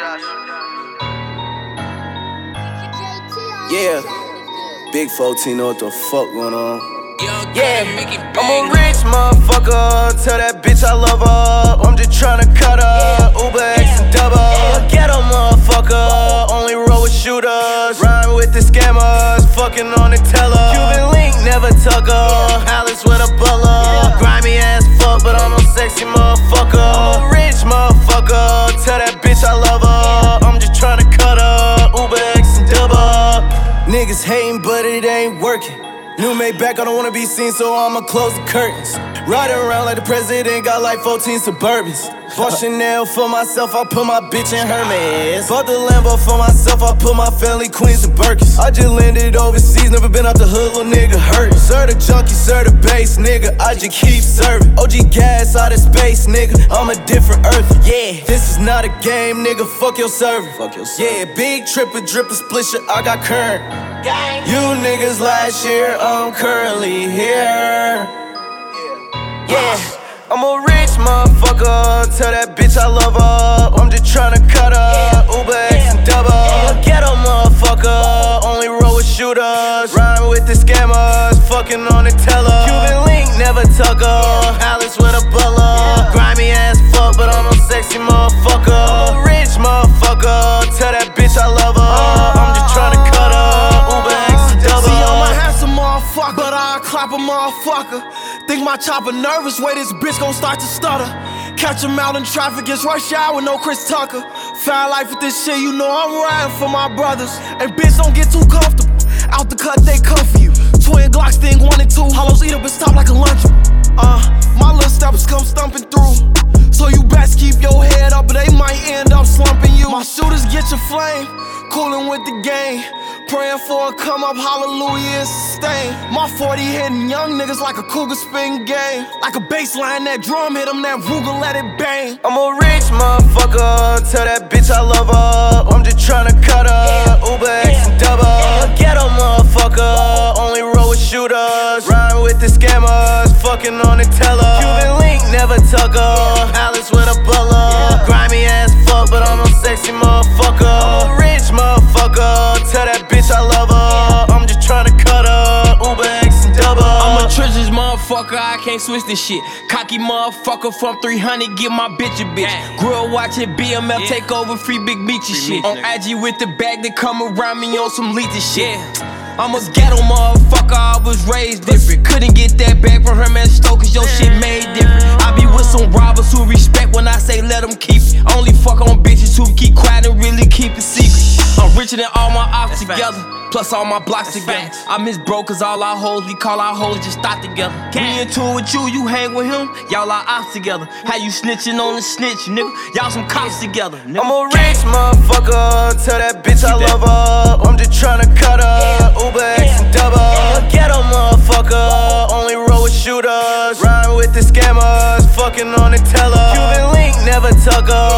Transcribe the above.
Yeah, Big 14, know what the fuck going on. Yeah, I'm a rich motherfucker. Tell that bitch I love her. I'm just tryna cut her. Uber X and double. Ghetto motherfucker. Only roll with shooters. Rhyme with the scammers. Fucking on the teller. Cuban link, never tuck her. Alice with a butler. Grimy ass fuck, but I'm a sexy motherfucker. I'm a rich motherfucker. Tell that bitch I love her. I'm just tryna cut her. Uber X and double. Niggas hating, but it ain't working. New made back, I don't wanna be seen, so I'ma close the curtains. Riding around like the president, got like 14 Suburbans. Bought Chanel for myself, I put my bitch in Hermes. Bought the Lambo for myself, I put my family Queens and Birkins. I just landed overseas, never been out the hood, little nigga hurt. Sir the junkie, sir the bass, nigga, I just keep serving. OG gas out of space, nigga, I'm a different earth. Yeah, this is not a game, nigga, fuck your server. Yeah, big tripper, dripper, split shit, I got current. You niggas last year, I'm currently here. Yeah, I'm a rich motherfucker. Tell that bitch I love her. I'm just tryna cut her. Uber X and double. Ghetto motherfucker. Only roll with shooters. Rhyme with the scammers. Fucking on the teller. Cuban link, never tuck her. Alice with a butler. Grimy ass fuck, but I'm a sexy motherfucker. I'm a rich motherfucker. Tell that bitch I love her. I'm just tryna cut her. Uber X and double. See, I'm a handsome motherfucker, but I'll clap a motherfucker. Think my chopper nervous, way this bitch gon' start to stutter. Catch him out in traffic, it's rush hour with no Chris Tucker. Foul life with this shit, you know I'm riding for my brothers. And bitch, don't get too comfortable. Out the cut, they come for you. Twin Glocks, thing 1 and 2. Hollows eat up and stop like a luncheon. My little steppers come stumping through. So you best keep your head up, but they might end up slumping you. My shooters get your flame, coolin' with the game. Praying for a come up, hallelujah, and sustain. My 40 hitting young niggas like a cougar spin game. Like a baseline, that drum hit them, that Ruger let it bang. I'm a rich motherfucker. Tell that bitch I love her. I'm just tryna cut her. Uber X and double. Ghetto motherfucker. Only roll with shooters. Rhyme with the scammers. Fucking on the teller. Cuban link, never tuck her. Alice with a butler. Grimy ass fuck, but I'm a sexy motherfucker. I'm a rich motherfucker. Tell that bitch I love her. I'm just tryna cut her. Uber X and double. I'm a treasures motherfucker, I can't switch this shit. Cocky motherfucker from 300, give my bitch a bitch. Grew up watching BMF take over free Big Meechy shit. On IG with the bag that come around me on some lethal shit. I'm a ghetto motherfucker, I was raised different. Couldn't get that back from her man Stoke, cause your shit made different. I be with some robbers who respect when I say let them keep it. Only fuck on bitches who keep quiet and really keep it secret. I'm richer than all my ops together, plus all my blocks together. I miss bro cause all our hoes, we call our hoes just stop together. Me in tour with you hang with him, y'all are ops together. How you snitching on the snitch, nigga? Y'all some cops together, nigga. I'm a rich motherfucker. Tell that bitch I love her. I'm just tryna cut her. Uber X and double. Ghetto motherfucker. Only roll with shooters. Rhyme with the scammers. Fucking on the teller. Cuban link, never tuck her.